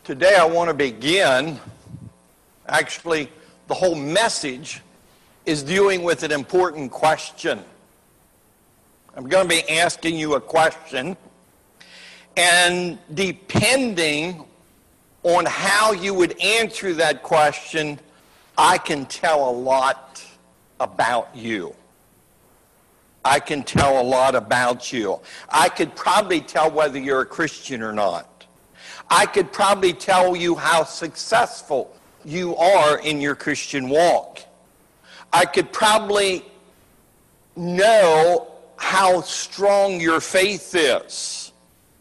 Today I want to begin, actually the whole message is dealing with an important question. I'm going to be asking you a question, and depending on how you would answer that question, I can tell a lot about you. I can tell a lot about you. I could probably tell whether you're a Christian or not. I could probably tell you how successful you are in your Christian walk. I could probably know how strong your faith is.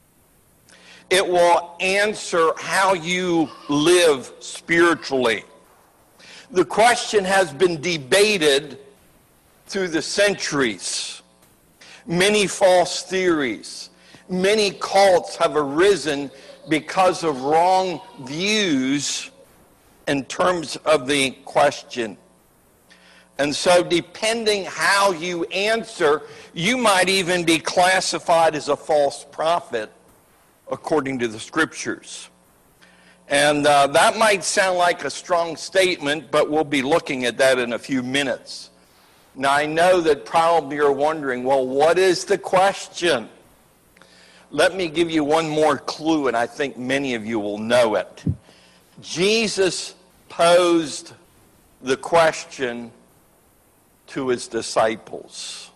It will answer how you live spiritually. The question has been debated through the centuries. Many false theories, many cults have arisen because of wrong views in terms of the question. And so depending how you answer, you might even be classified as a false prophet according to the scriptures. And that might sound like a strong statement, but we'll be looking at that in a few minutes. Now I know that probably you're wondering, well, what is the question? Let me give you one more clue, and I think many of you will know it. Jesus posed the question to his disciples.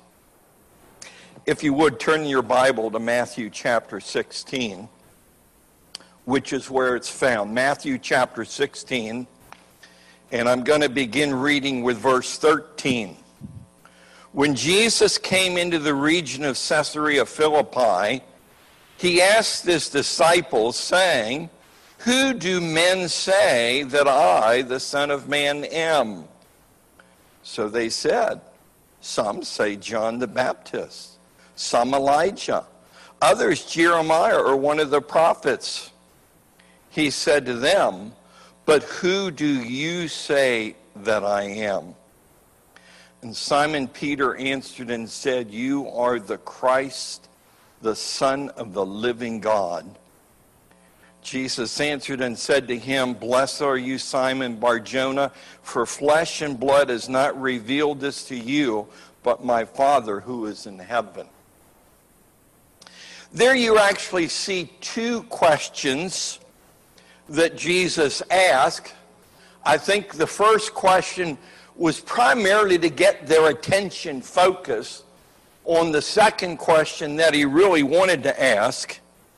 If you would, turn your Bible to Matthew chapter 16, which is where it's found. Matthew chapter 16, and I'm going to begin reading with verse 13. When Jesus came into the region of Caesarea Philippi, he asked his disciples, saying, "Who do men say that I, the Son of Man, am?" So they said, "Some say John the Baptist, some Elijah, others Jeremiah or one of the prophets." He said to them, "But who do you say that I am?" And Simon Peter answered and said, "You are the Christ, the Son of the living God." Jesus answered and said to him, "Blessed are you, Simon Bar-Jonah, for flesh and blood has not revealed this to you, but my Father who is in heaven." There you actually see two questions that Jesus asked. I think the first question was primarily to get their attention focused on the second question that he really wanted to ask.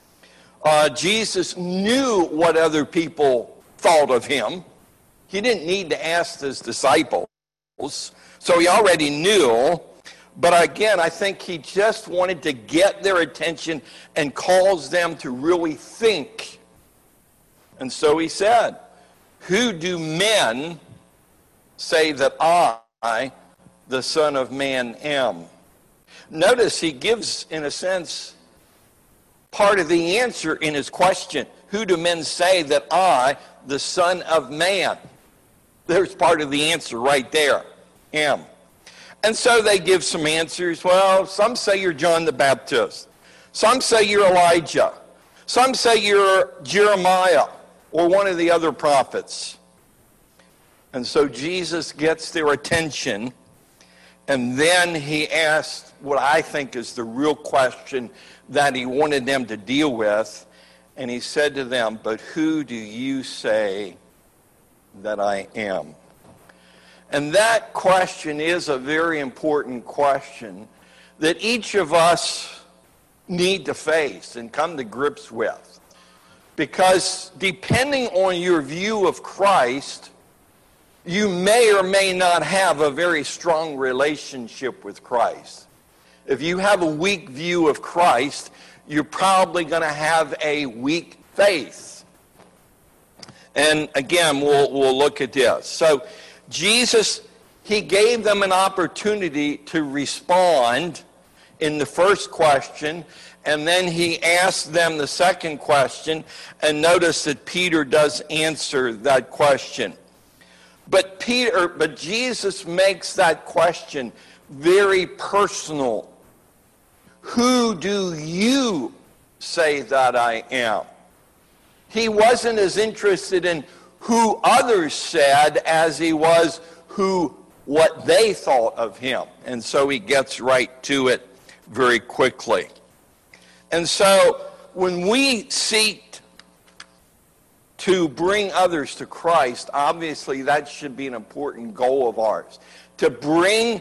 Jesus knew what other people thought of him. He didn't need to ask his disciples, so he already knew. But again, I think he just wanted to get their attention and cause them to really think. And so he said, "Who do men say that I, the Son of Man, am?" Notice he gives, in a sense, part of the answer in his question. Who do men say that I, the Son of Man? There's part of the answer right there. Am. And so they give some answers. Well, some say you're John the Baptist. Some say you're Elijah. Some say you're Jeremiah or one of the other prophets. And so Jesus gets their attention, and then he asks what I think is the real question that he wanted them to deal with. And he said to them, "But who do you say that I am?" And that question is a very important question that each of us need to face and come to grips with. Because depending on your view of Christ, you may or may not have a very strong relationship with Christ. If you have a weak view of Christ, you're probably going to have a weak faith. And again, we'll look at this. So Jesus, he gave them an opportunity to respond in the first question, and then he asked them the second question, and notice that Peter does answer that question. But Jesus makes that question very personal. Who do you say that I am? He wasn't as interested in who others said as he was what they thought of him. And so he gets right to it very quickly. And so when we seek to bring others to Christ, obviously that should be an important goal of ours. To bring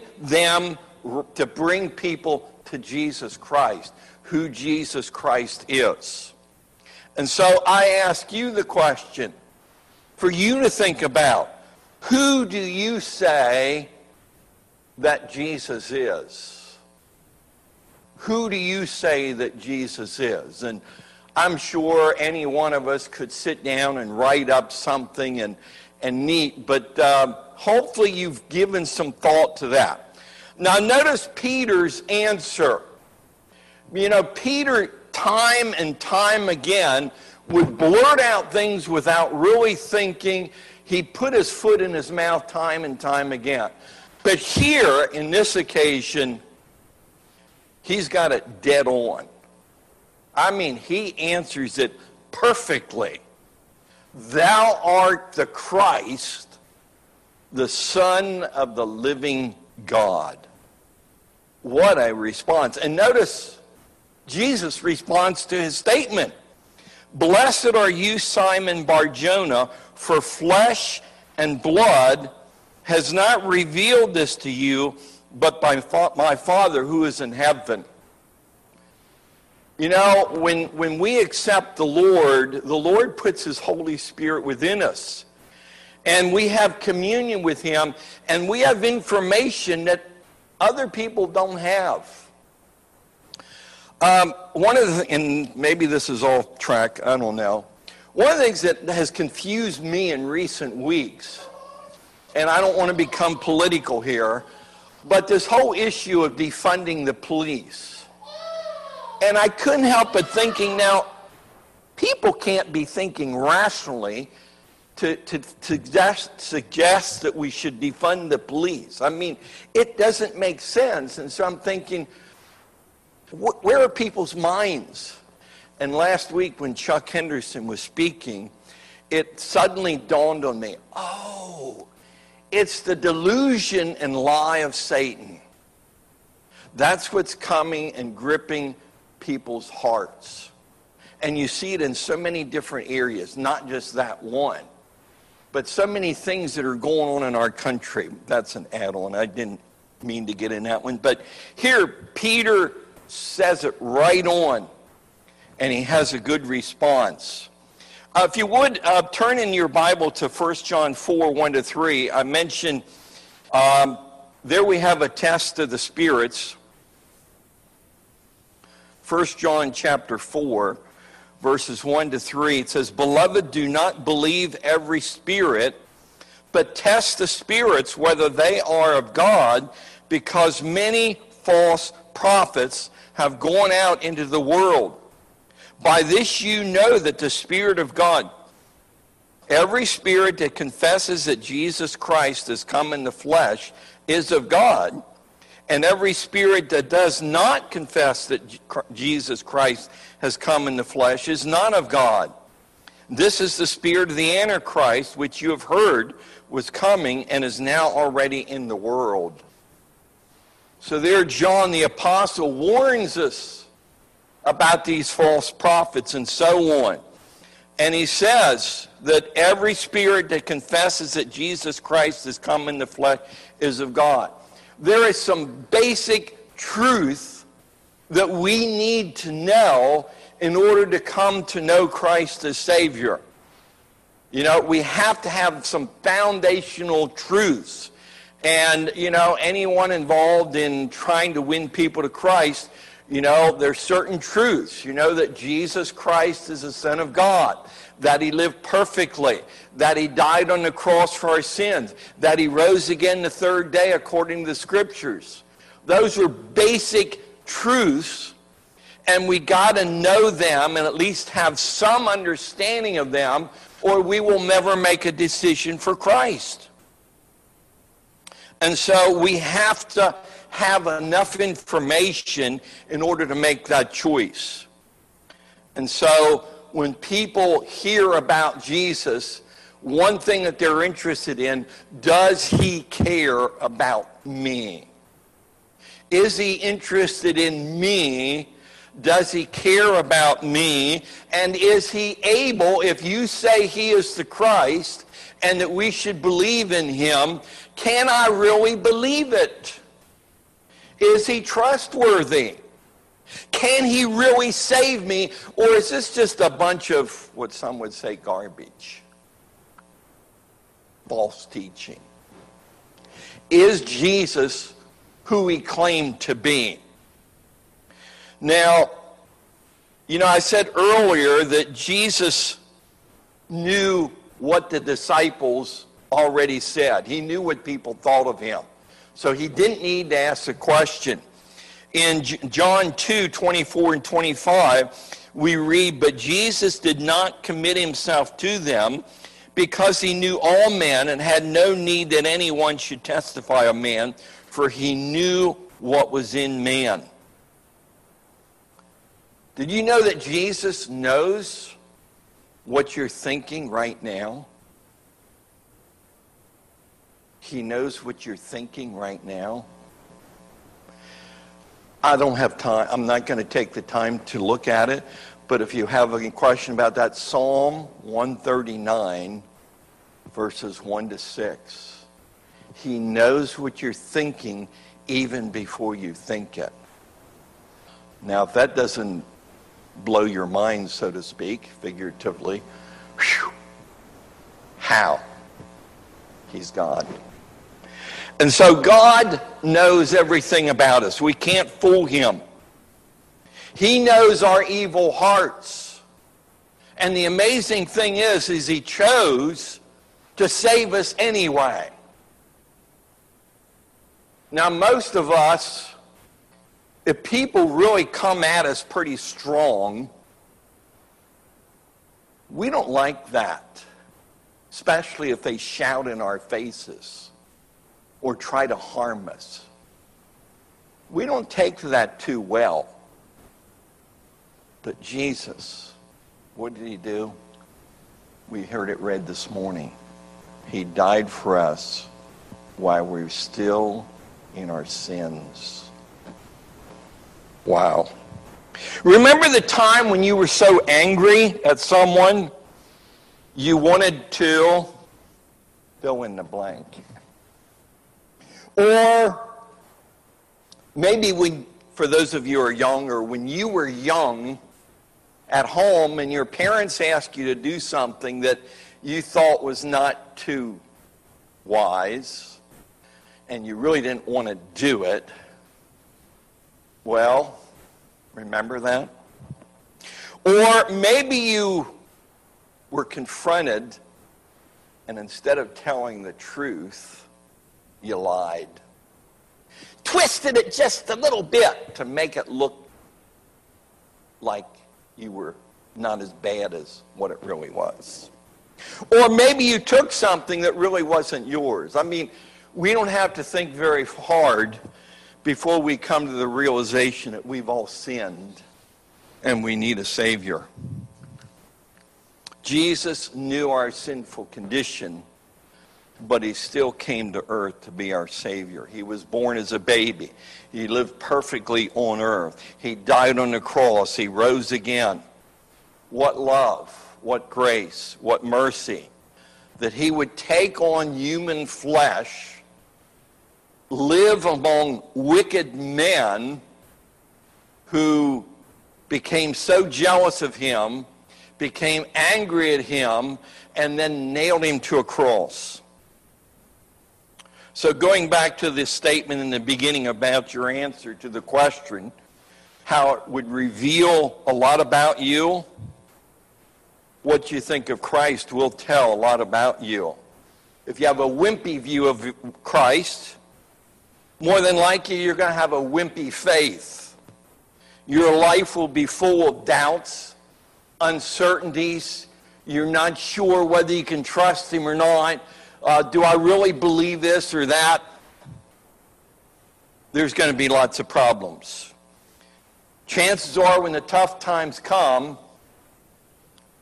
people to Jesus Christ, who Jesus Christ is. And so I ask you the question for you to think about. Who do you say that Jesus is? Who do you say that Jesus is? And I'm sure any one of us could sit down and write up something and neat, but hopefully you've given some thought to that. Now notice Peter's answer. You know, Peter, time and time again, would blurt out things without really thinking. He put his foot in his mouth time and time again. But here, in this occasion, he's got it dead on. I mean, he answers it perfectly. Thou art the Christ, the Son of the living God. What a response. And notice Jesus responds to his statement. Blessed are you, Simon Bar-Jonah, for flesh and blood has not revealed this to you, but by my Father who is in heaven. You know, when we accept the Lord puts his Holy Spirit within us. And we have communion with him, and we have information that other people don't have. And maybe this is off track, I don't know. One of the things that has confused me in recent weeks, and I don't want to become political here, but this whole issue of defunding the police. And I couldn't help but thinking, now, people can't be thinking rationally to suggest that we should defund the police. I mean, it doesn't make sense. And so I'm thinking, where are people's minds? And last week when Chuck Henderson was speaking, it suddenly dawned on me, oh, it's the delusion and lie of Satan. That's what's coming and gripping people's hearts. And you see it in so many different areas, not just that one, but so many things that are going on in our country. That's an add-on. I didn't mean to get in that one. But here, Peter says it right on, and he has a good response. If you would, turn in your Bible to 1 John 4, 1-3. I mentioned there we have a test of the spirits. 1 John chapter 4, verses 1-3. It says, Beloved, do not believe every spirit, but test the spirits whether they are of God, because many false prophets have gone out into the world. By this you know that the Spirit of God, every spirit that confesses that Jesus Christ has come in the flesh is of God, and every spirit that does not confess that Jesus Christ has come in the flesh is not of God. This is the spirit of the Antichrist, which you have heard was coming and is now already in the world. So there John the Apostle warns us about these false prophets and so on. And he says that every spirit that confesses that Jesus Christ has come in the flesh is of God. There is some basic truth that we need to know in order to come to know Christ as Savior. You know, we have to have some foundational truths. And, you know, anyone involved in trying to win people to Christ, you know, there's certain truths. You know that Jesus Christ is the Son of God, that he lived perfectly, that he died on the cross for our sins, that he rose again the third day according to the Scriptures. Those are basic truths, and we got to know them and at least have some understanding of them, or we will never make a decision for Christ. And so we have to have enough information in order to make that choice. And so when people hear about Jesus, one thing that they're interested in, does he care about me? Is he interested in me? Does he care about me? And is he able, if you say he is the Christ and that we should believe in him, can I really believe it? Is he trustworthy? Can he really save me? Or is this just a bunch of what some would say garbage? False teaching. Is Jesus who he claimed to be? Now, I said earlier that Jesus knew what the disciples already said. He knew what people thought of him. So he didn't need to ask a question. In John 2:24 and 25, we read, "But Jesus did not commit himself to them, because he knew all men and had no need that anyone should testify of man, for he knew what was in man." Did you know that Jesus knows what you're thinking right now? He knows what you're thinking right now. I don't have time. I'm not going to take the time to look at it. But if you have a question about that, Psalm 139, verses 1 to 6. He knows what you're thinking even before you think it. Now, if that doesn't blow your mind, so to speak, figuratively, how? He's God. And so God knows everything about us. We can't fool him. He knows our evil hearts. And the amazing thing is he chose to save us anyway. Now, most of us, if people really come at us pretty strong, we don't like that, especially if they shout in our faces or try to harm us. We don't take that too well. But Jesus, what did he do? We heard it read this morning. He died for us while we were still in our sins. Wow. Remember the time when you were so angry at someone you wanted to fill in the blank? Or maybe for those of you who are younger, when you were young at home and your parents asked you to do something that you thought was not too wise and you really didn't want to do it. Well, remember that? Or maybe you were confronted and instead of telling the truth, you lied. Twisted it just a little bit to make it look like you were not as bad as what it really was. Or maybe you took something that really wasn't yours. I mean, we don't have to think very hard before we come to the realization that we've all sinned and we need a Savior. Jesus knew our sinful condition, but he still came to earth to be our Savior. He was born as a baby. He lived perfectly on earth. He died on the cross. He rose again. What love, what grace, what mercy, that he would take on human flesh, live among wicked men who became so jealous of him, became angry at him, and then nailed him to a cross. So going back to this statement in the beginning about your answer to the question, how it would reveal a lot about you, what you think of Christ will tell a lot about you. If you have a wimpy view of Christ, more than likely you're going to have a wimpy faith. Your life will be full of doubts, uncertainties. You're not sure whether you can trust him or not. Do I really believe this or that? There's going to be lots of problems. Chances are when the tough times come,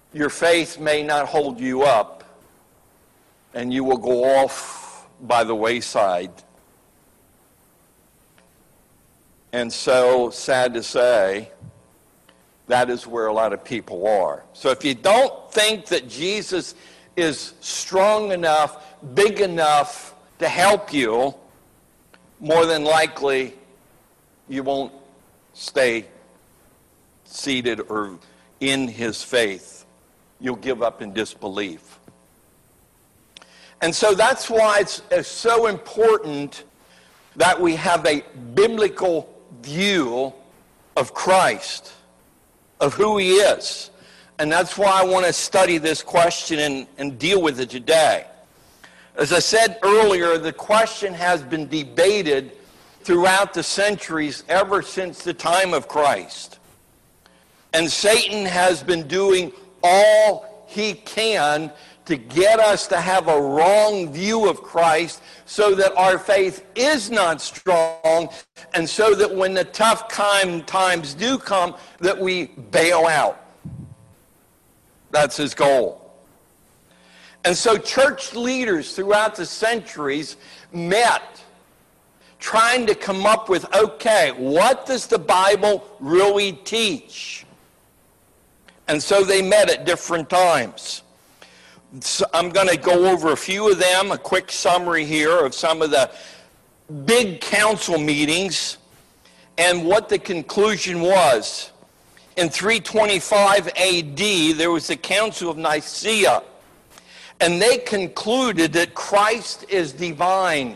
your faith may not hold you up, and you will go off by the wayside. And so, sad to say, that is where a lot of people are. So if you don't think that Jesus is strong enough, big enough to help you, more than likely you won't stay seated or in his faith. You'll give up in disbelief. And so that's why it's so important that we have a biblical view of Christ, of who he is. And that's why I want to study this question and deal with it today. As I said earlier, the question has been debated throughout the centuries ever since the time of Christ. And Satan has been doing all he can to get us to have a wrong view of Christ so that our faith is not strong, and so that when the tough times do come, that we bail out. That's his goal. And so church leaders throughout the centuries met trying to come up with, okay, what does the Bible really teach? And so they met at different times. So I'm going to go over a few of them, a quick summary here of some of the big council meetings and what the conclusion was. In 325 AD, there was the Council of Nicaea, and they concluded that Christ is divine.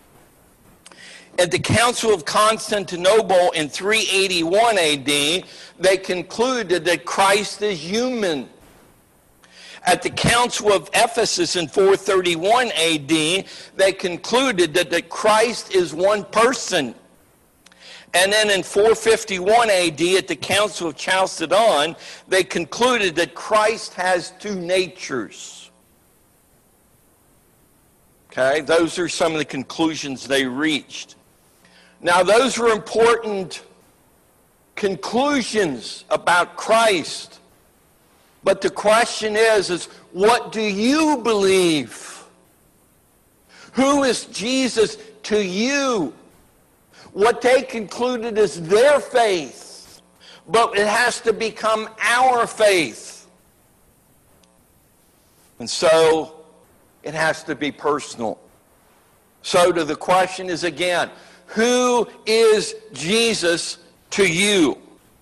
At the Council of Constantinople in 381 AD, they concluded that Christ is human. At the Council of Ephesus in 431 AD, they concluded that Christ is one person. And then in 451 AD, at the Council of Chalcedon, they concluded that Christ has two natures. Okay, those are some of the conclusions they reached. Now, those were important conclusions about Christ. But the question is what do you believe? Who is Jesus to you? What they concluded is their faith, but it has to become our faith. And so it has to be personal. So the question is again, who is Jesus to you?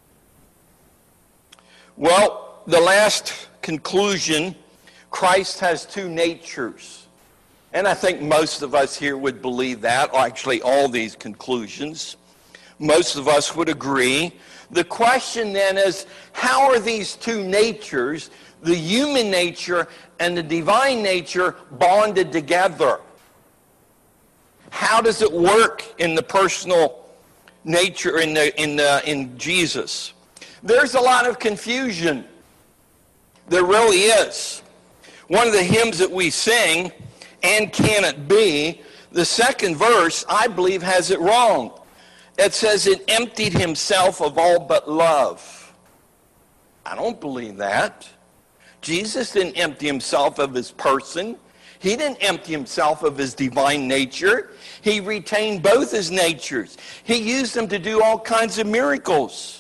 Well, the last conclusion, Christ has two natures. And I think most of us here would believe that, or actually all these conclusions. Most of us would agree. The question then is, how are these two natures, the human nature and the divine nature, bonded together? How does it work in the personal nature in Jesus? There's a lot of confusion. There really is. One of the hymns that we sing, "And Can It Be?" the second verse, I believe, has it wrong. It says, "It emptied himself of all but love." I don't believe that. Jesus didn't empty himself of his person. He didn't empty himself of his divine nature. He retained both his natures. He used them to do all kinds of miracles.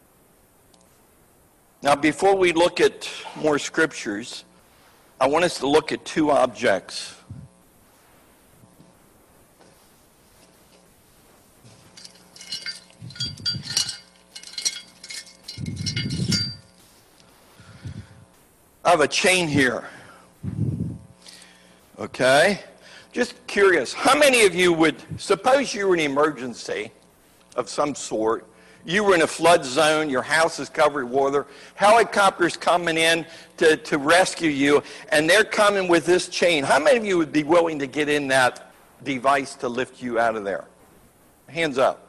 Now, before we look at more scriptures, I want us to look at two objects. I have a chain here. Okay? Just curious, how many of you would, suppose you were in an emergency of some sort, you were in a flood zone, your house is covered with water, helicopters coming in to rescue you, and they're coming with this chain. How many of you would be willing to get in that device to lift you out of there? Hands up.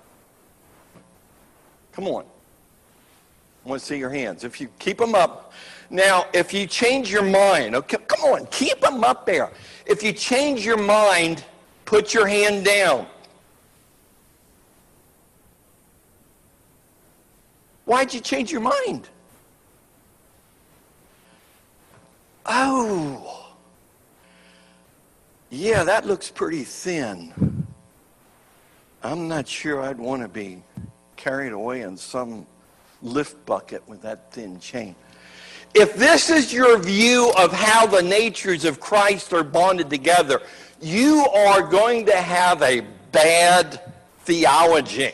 Come on. I want to see your hands. If you keep them up. Now, if you change your mind, okay, come on, keep them up there. If you change your mind, put your hand down. Why'd you change your mind? oh, yeah, that looks pretty thin. I'm not sure I'd want to be carried away in some lift bucket with that thin chain. If this is your view of how the natures of Christ are bonded together, you are going to have a bad theology.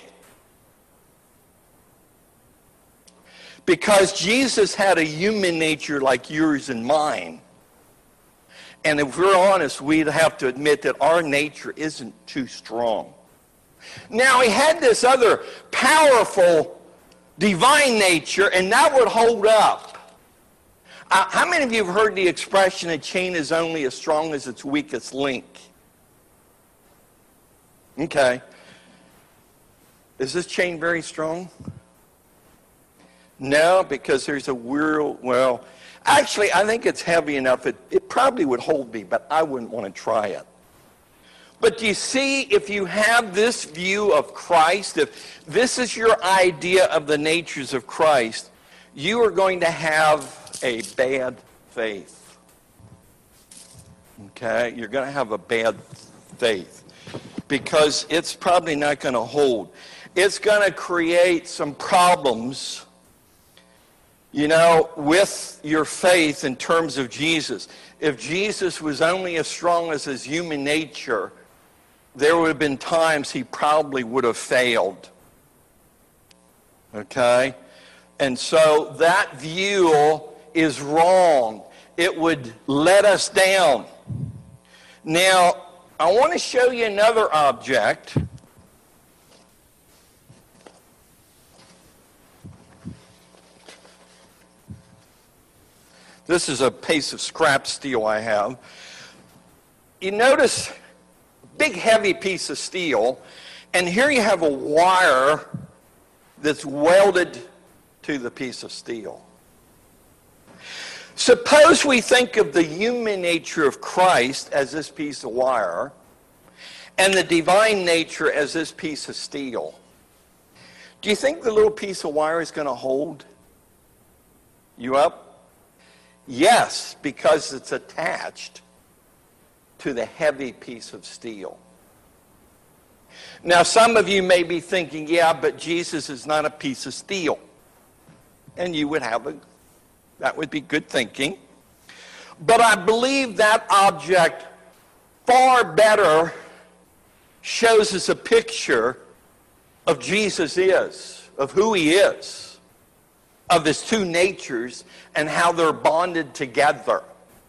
Because Jesus had a human nature like yours and mine. And if we're honest, we'd have to admit that our nature isn't too strong. Now, he had this other powerful divine nature, and that would hold up. How many of you have heard the expression, a chain is only as strong as its weakest link? Okay. Is this chain very strong? No, because there's a well, actually, I think it's heavy enough. It probably would hold me, but I wouldn't want to try it. But do you see, if you have this view of Christ, if this is your idea of the natures of Christ, you are going to have a bad faith. Okay? You're going to have a bad faith because it's probably not going to hold. It's going to create some problems, with your faith in terms of Jesus. If Jesus was only as strong as his human nature, there would have been times he probably would have failed. Okay? And so that view is wrong. It would let us down. Now, I want to show you another object. This is a piece of scrap steel I have. You notice, big heavy piece of steel, and here you have a wire that's welded to the piece of steel. Suppose we think of the human nature of Christ as this piece of wire and the divine nature as this piece of steel. Do you think the little piece of wire is going to hold you up? Yes, because it's attached to the heavy piece of steel. Now, some of you may be thinking, yeah, but Jesus is not a piece of steel. And you would have that would be good thinking. But I believe that object far better shows us a picture of Jesus of who he is, of his two natures, and how they're bonded together.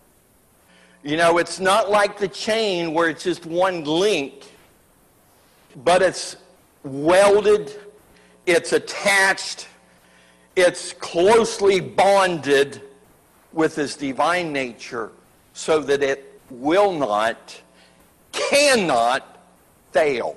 It's not like the chain where it's just one link, but it's welded, it's attached, it's closely bonded with his divine nature so that it cannot fail.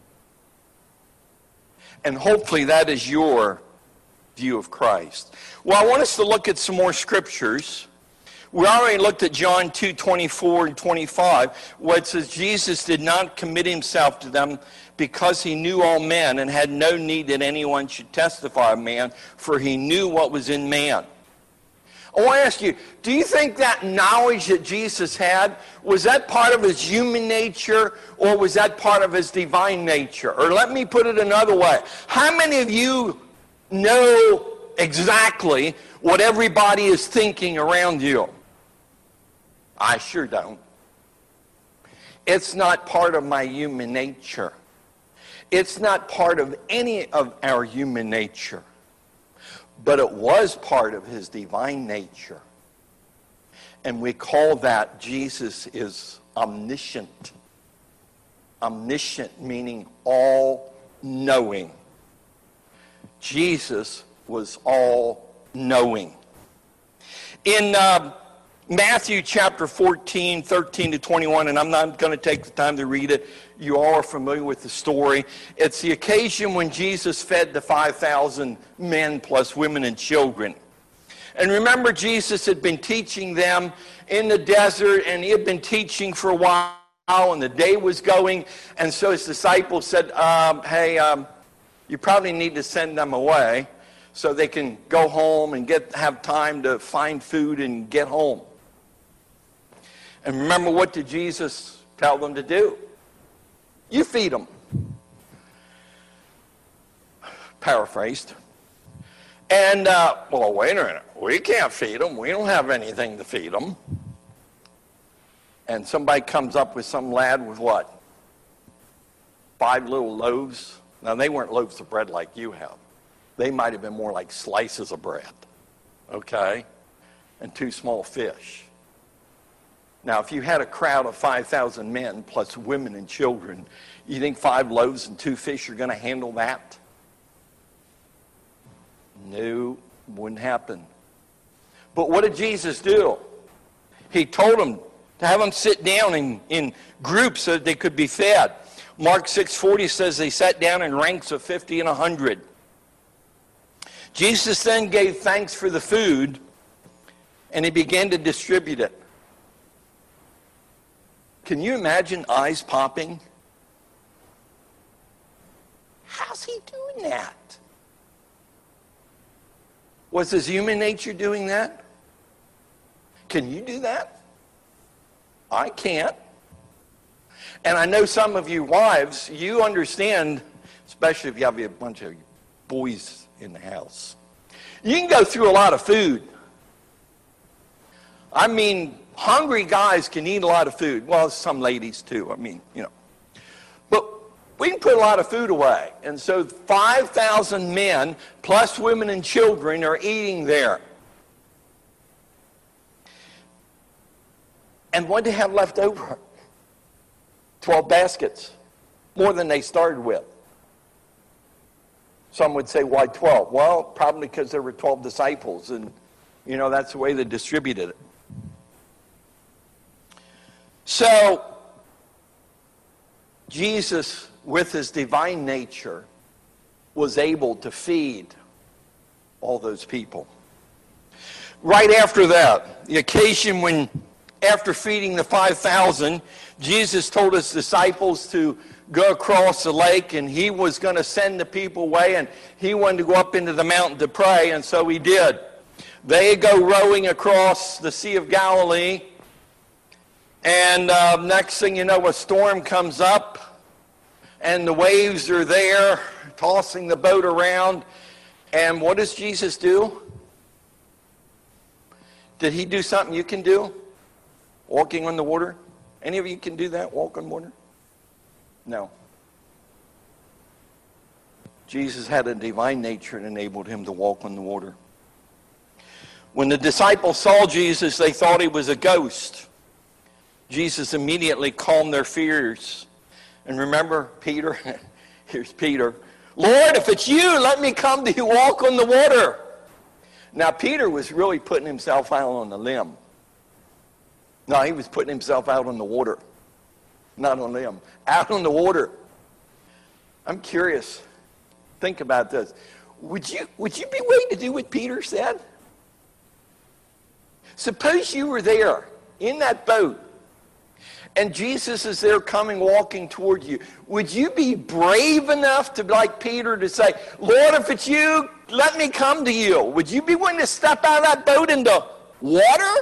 And hopefully that is your view of Christ. Well, I want us to look at some more scriptures. We already looked at John 2:24 and 25, where it says Jesus did not commit himself to them because he knew all men and had no need that anyone should testify of man, for he knew what was in man. I want to ask you, do you think that knowledge that Jesus had, was that part of his human nature or was that part of his divine nature? Or let me put it another way. How many of you know exactly what everybody is thinking around you? I sure don't. It's not part of my human nature. It's not part of any of our human nature. But it was part of his divine nature. And we call that Jesus is omniscient. Omniscient meaning all-knowing. Jesus was all-knowing. In Matthew chapter 14, 13 to 21, and I'm not going to take the time to read it. You all are familiar with the story. It's the occasion when Jesus fed the 5,000 men plus women and children. And remember, Jesus had been teaching them in the desert, and he had been teaching for a while, and the day was going. And so his disciples said, you probably need to send them away so they can go home and have time to find food and get home. And remember, what did Jesus tell them to do? You feed them. Paraphrased. And, well, wait a minute. We can't feed them. We don't have anything to feed them. And somebody comes up with some lad with what? 5 little loaves. Now, they weren't loaves of bread like you have. They might have been more like slices of bread. Okay? And 2 small fish. Now, if you had a crowd of 5,000 men plus women and children, you think 5 loaves and 2 fish are going to handle that? No, wouldn't happen. But what did Jesus do? He told them to have them sit down in groups so that they could be fed. Mark 6:40 says they sat down in ranks of 50 and 100. Jesus then gave thanks for the food, and he began to distribute it. Can you imagine eyes popping? How's he doing that? Was his human nature doing that? Can you do that? I can't. And I know some of you wives, you understand, especially if you have a bunch of boys in the house. You can go through a lot of food. I mean, hungry guys can eat a lot of food. Well, some ladies too. I mean, you know. But we can put a lot of food away. And so 5,000 men plus women and children are eating there. And what do they have left over? 12 baskets. More than they started with. Some would say, why 12? Well, probably because there were 12 disciples. And, you know, that's the way they distributed it. So, Jesus, with his divine nature, was able to feed all those people. Right after that, the occasion when, after feeding the 5,000, Jesus told his disciples to go across the lake, and he was going to send the people away, and he wanted to go up into the mountain to pray, and so he did. They go rowing across the Sea of Galilee, and next thing you know, a storm comes up, and the waves are there, tossing the boat around. And what does Jesus do? Did he do something you can do? Walking on the water? Any of you can do that, walk on water? No. Jesus had a divine nature that enabled him to walk on the water. When the disciples saw Jesus, they thought he was a ghost. Jesus immediately calmed their fears. And remember Peter? Here's Peter. Lord, if it's you, let me come to you, walk on the water. Now, Peter was really putting himself out on the limb. No, he was putting himself out on the water. Not on limb. Out on the water. I'm curious. Think about this. Would you be willing to do what Peter said? Suppose you were there in that boat, and Jesus is there coming, walking toward you. Would you be brave enough to, like Peter, to say, Lord, if it's you, let me come to you? Would you be willing to step out of that boat into water?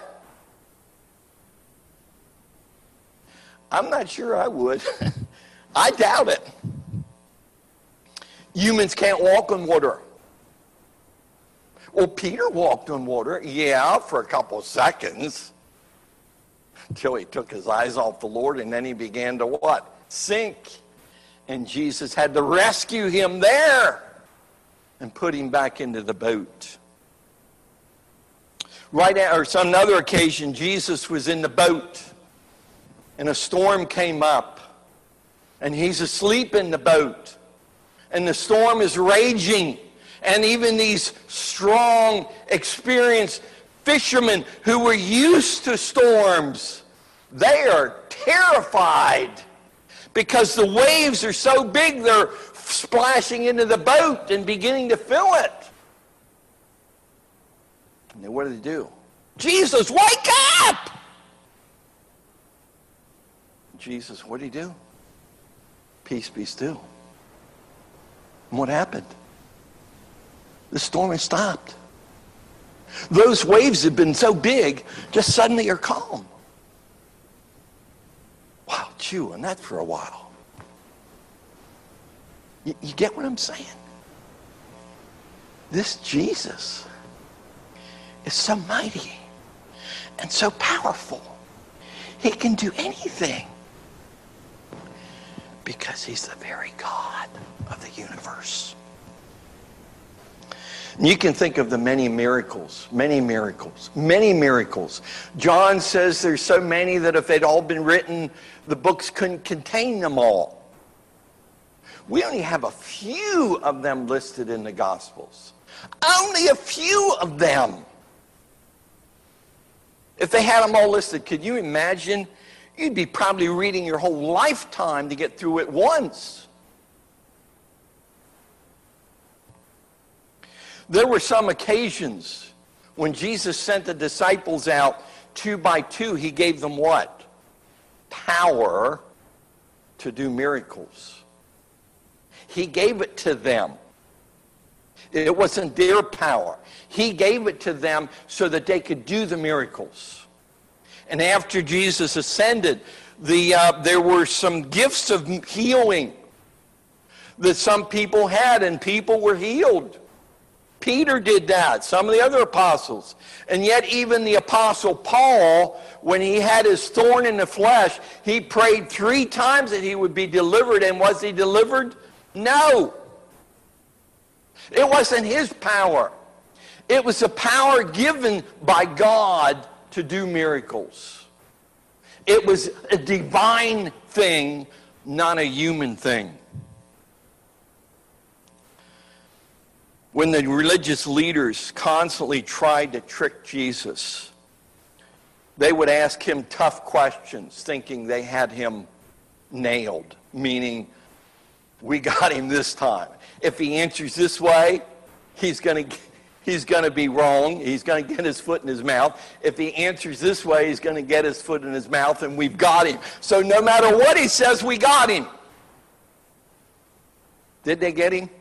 I'm not sure I would. I doubt it. Humans can't walk on water. Well, Peter walked on water, yeah, for a couple of seconds, until he took his eyes off the Lord, and then he began to what? Sink. And Jesus had to rescue him there and put him back into the boat. Right or some other occasion, Jesus was in the boat, and a storm came up, and he's asleep in the boat, and the storm is raging, and even these strong, experienced fishermen who were used to storms, they are terrified because the waves are so big they're splashing into the boat and beginning to fill it. And then what do? Jesus, wake up! Jesus, what did he do? Peace be still. And what happened? The storm has stopped. Those waves have been so big, just suddenly are calm. chewing that for a while. You get what I'm saying? This Jesus is so mighty and so powerful. He can do anything because he's the very God of the universe. And you can think of the many miracles. John says there's so many that if they'd all been written, the books couldn't contain them all. We only have a few of them listed in the Gospels. Only a few of them. If they had them all listed, could you imagine? You'd be probably reading your whole lifetime to get through it once. There were some occasions when Jesus sent the disciples out 2 by 2. He gave them what? Power to do miracles. He gave it to them. It wasn't their power. He gave it to them so that they could do the miracles. And after Jesus ascended, there were some gifts of healing that some people had, and people were healed. Peter did that, some of the other apostles. And yet even the apostle Paul, when he had his thorn in the flesh, he prayed 3 times that he would be delivered. And was he delivered? No. It wasn't his power. It was the power given by God to do miracles. It was a divine thing, not a human thing. When the religious leaders constantly tried to trick Jesus, they would ask him tough questions, thinking they had him nailed, meaning, we got him this time. If he answers this way, he's going to be wrong. He's going to get his foot in his mouth. If he answers this way, he's going to get his foot in his mouth, and we've got him. So no matter what he says, we got him. Did they get him?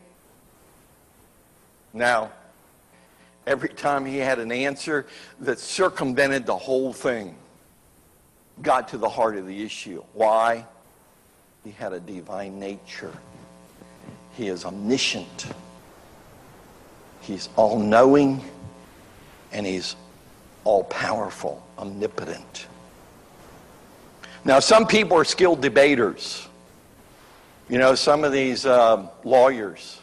No. Every time he had an answer that circumvented the whole thing, got to the heart of the issue. Why? He had a divine nature. He is omniscient. He's all-knowing, and he's all-powerful, omnipotent. Now, some people are skilled debaters. You know, some of these lawyers,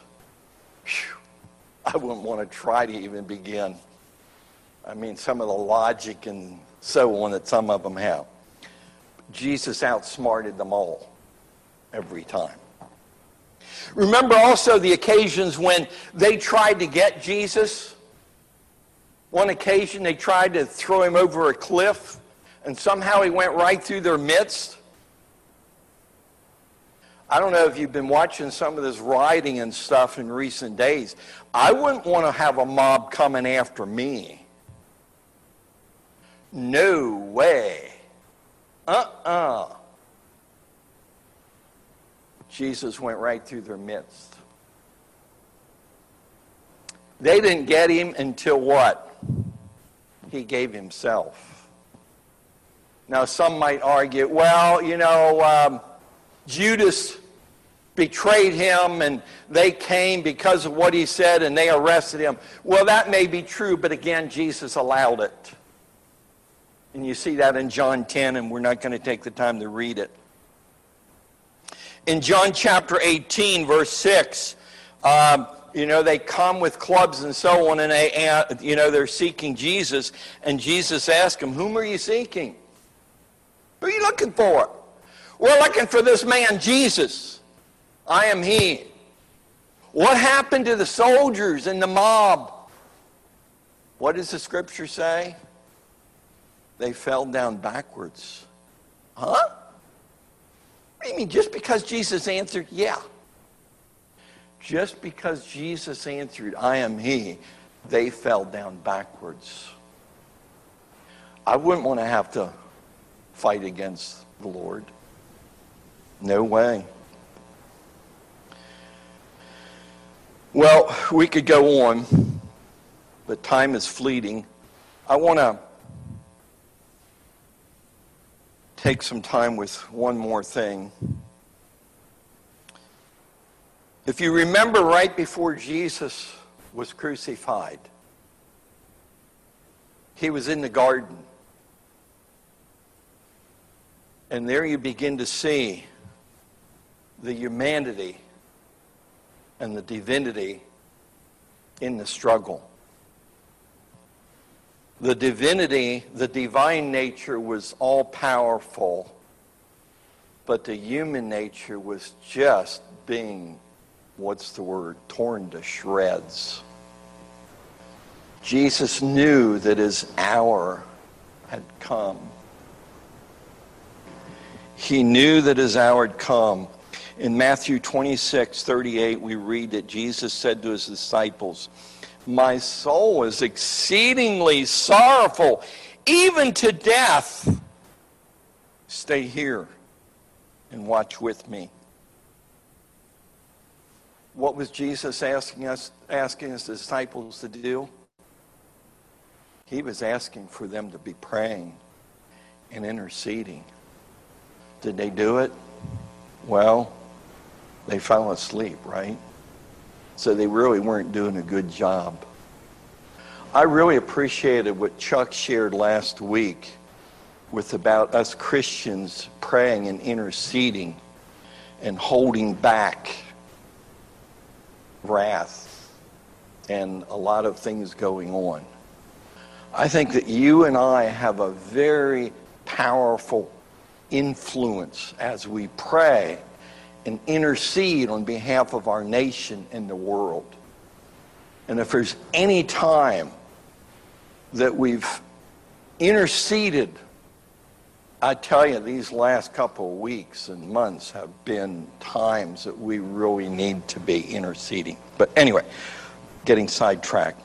I wouldn't want to try to even begin. I mean, some of the logic and so on that some of them have. Jesus outsmarted them all every time. Remember also the occasions when they tried to get Jesus. One occasion they tried to throw him over a cliff, and somehow he went right through their midst. I don't know if you've been watching some of this rioting and stuff in recent days. I wouldn't want to have a mob coming after me. No way. Jesus went right through their midst. They didn't get him until what? He gave himself. Now, some might argue, well, you know, Judas betrayed him and they came because of what he said and they arrested him. Well, that may be true, but again, Jesus allowed it. And you see that in John 10, and we're not going to take the time to read it. In John chapter 18, verse 6, you know, they come with clubs and so on, and they're seeking Jesus. And Jesus asked them, whom are you seeking? Who are you looking for? We're looking for this man, Jesus. I am he. What happened to the soldiers and the mob? What does the scripture say? They fell down backwards. Huh? What do you mean, just because Jesus answered? Yeah. Just because Jesus answered, I am he, they fell down backwards. I wouldn't want to have to fight against the Lord. No way. Well, we could go on, but time is fleeting. I want to take some time with one more thing. If you remember, right before Jesus was crucified, he was in the garden. And there you begin to see the humanity and the divinity in the struggle. The divinity, the divine nature was all powerful, but the human nature was just being, torn to shreds. Jesus knew that his hour had come. He knew that his hour had come. In Matthew 26:38, we read that Jesus said to his disciples, "My soul is exceedingly sorrowful, even to death. Stay here and watch with me." What was Jesus asking his disciples to do? He was asking for them to be praying and interceding. Did they do it? Well, they fell asleep, right? So they really weren't doing a good job. I really appreciated what Chuck shared last week about us Christians praying and interceding and holding back wrath and a lot of things going on. I think that you and I have a very powerful influence as we pray and intercede on behalf of our nation and the world. And if there's any time that we've interceded, I tell you, these last couple of weeks and months have been times that we really need to be interceding. But anyway, getting sidetracked.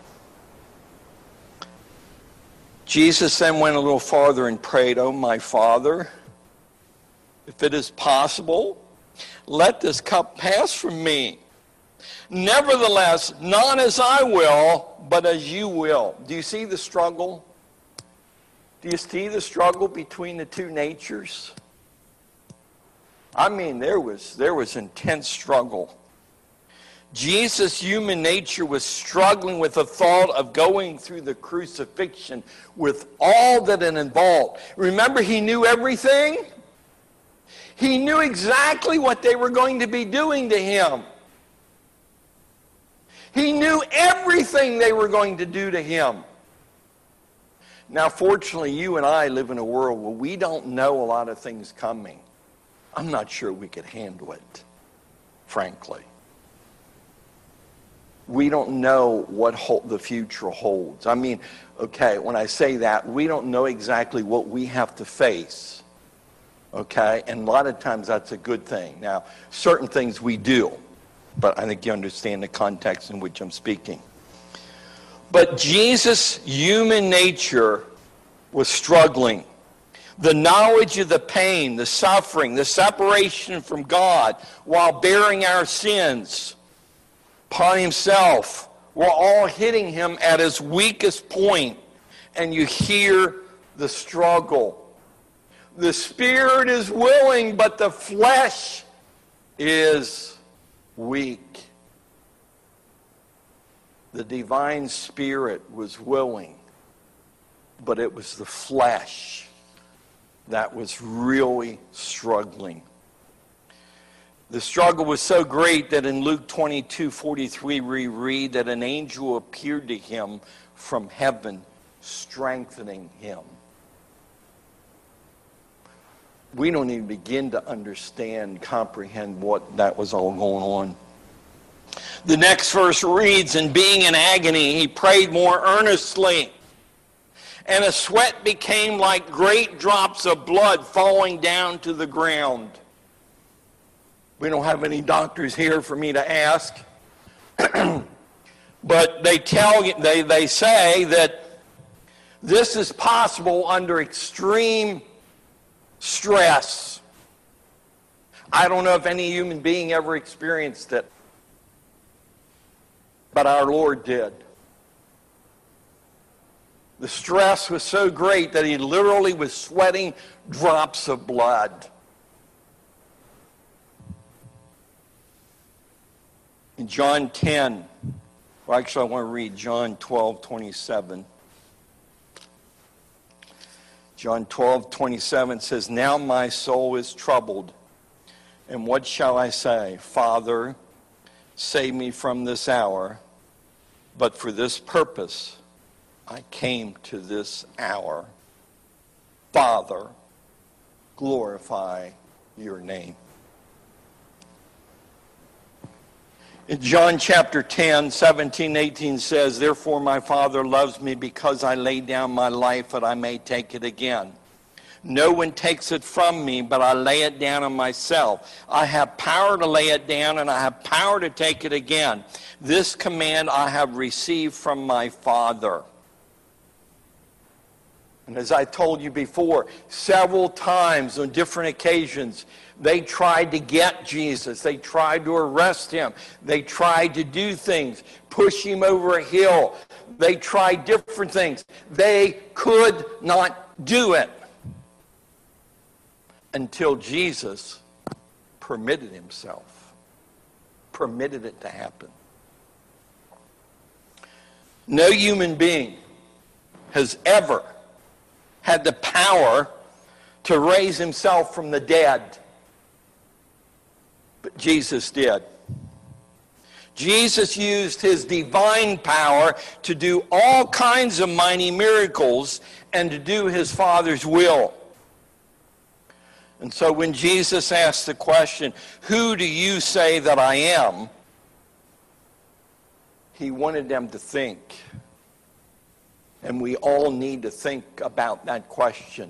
Jesus then went a little farther and prayed, "Oh, my Father, if it is possible, let this cup pass from me. Nevertheless, not as I will, but as you will." Do you see the struggle? Do you see the struggle between the two natures? I mean, there was intense struggle. Jesus' human nature was struggling with the thought of going through the crucifixion with all that it involved. Remember, he knew everything. He knew exactly what they were going to be doing to him. He knew everything they were going to do to him. Now, fortunately, you and I live in a world where we don't know a lot of things coming. I'm not sure we could handle it, frankly. We don't know what the future holds. I mean, okay, when I say that, we don't know exactly what we have to face. Okay? And a lot of times that's a good thing. Now, certain things we do, but I think you understand the context in which I'm speaking. But Jesus' human nature was struggling. The knowledge of the pain, the suffering, the separation from God while bearing our sins upon himself were all hitting him at his weakest point. And you hear the struggle. The spirit is willing, but the flesh is weak. The divine spirit was willing, but it was the flesh that was really struggling. The struggle was so great that in Luke 22:43 we read that an angel appeared to him from heaven, strengthening him. We don't even begin to understand, comprehend what that was all going on. The next verse reads, "And being in agony, he prayed more earnestly, and his sweat became like great drops of blood falling down to the ground." We don't have any doctors here for me to ask, but they say that this is possible under extreme stress. I don't know if any human being ever experienced it, but our Lord did. The stress was so great that he literally was sweating drops of blood. In John 10, well, actually I want to read John 12:27. John 12:27 says, "Now my soul is troubled, and what shall I say? Father, save me from this hour, but for this purpose I came to this hour. Father, glorify your name." In John chapter 10, 17, 18 says, "Therefore my Father loves me because I lay down my life that I may take it again. No one takes it from me, but I lay it down on myself. I have power to lay it down, and I have power to take it again. This command I have received from my Father." And as I told you before, several times on different occasions, they tried to get Jesus. They tried to arrest him. They tried to do things, push him over a hill. They tried different things. They could not do it until Jesus permitted himself, permitted it to happen. No human being has ever had the power to raise himself from the dead. But Jesus did. Jesus used his divine power to do all kinds of mighty miracles and to do his Father's will. And so when Jesus asked the question, "Who do you say that I am?" he wanted them to think. And we all need to think about that question.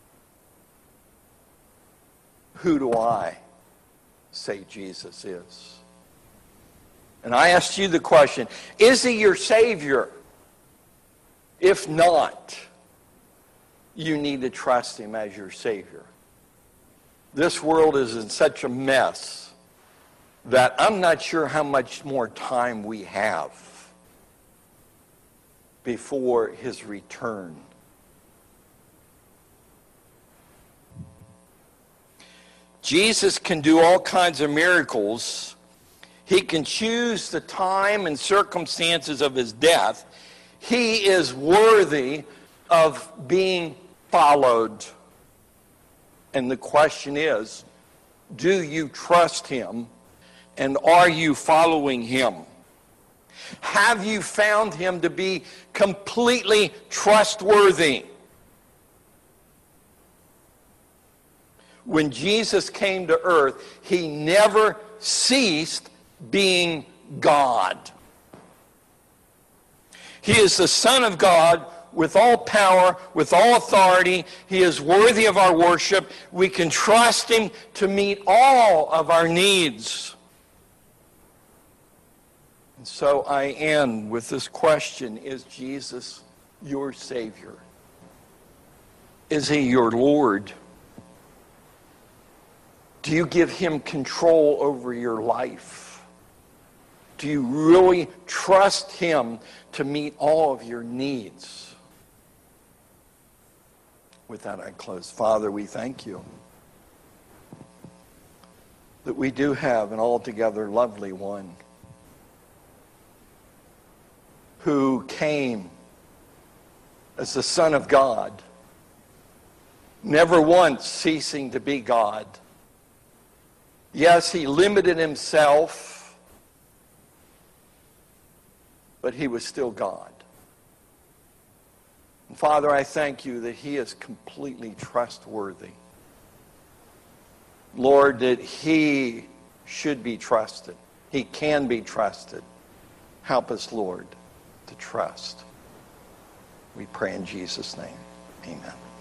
Who do I say Jesus is? And I asked you the question, is he your Savior? If not, you need to trust him as your Savior. This world is in such a mess that I'm not sure how much more time we have before his return. Jesus can do all kinds of miracles. He can choose the time and circumstances of his death. He is worthy of being followed. And the question is, do you trust him, and are you following him? Have you found him to be completely trustworthy? When Jesus came to earth, he never ceased being God. He is the Son of God with all power, with all authority. He is worthy of our worship. We can trust him to meet all of our needs. And so I end with this question: is Jesus your Savior? Is he your Lord? Do you give him control over your life? Do you really trust him to meet all of your needs? With that, I close. Father, we thank you that we do have an altogether lovely one who came as the Son of God, never once ceasing to be God. Yes, he limited himself, but he was still God. And Father, I thank you that he is completely trustworthy. Lord, that he should be trusted. He can be trusted. Help us, Lord, to trust. We pray in Jesus' name. Amen.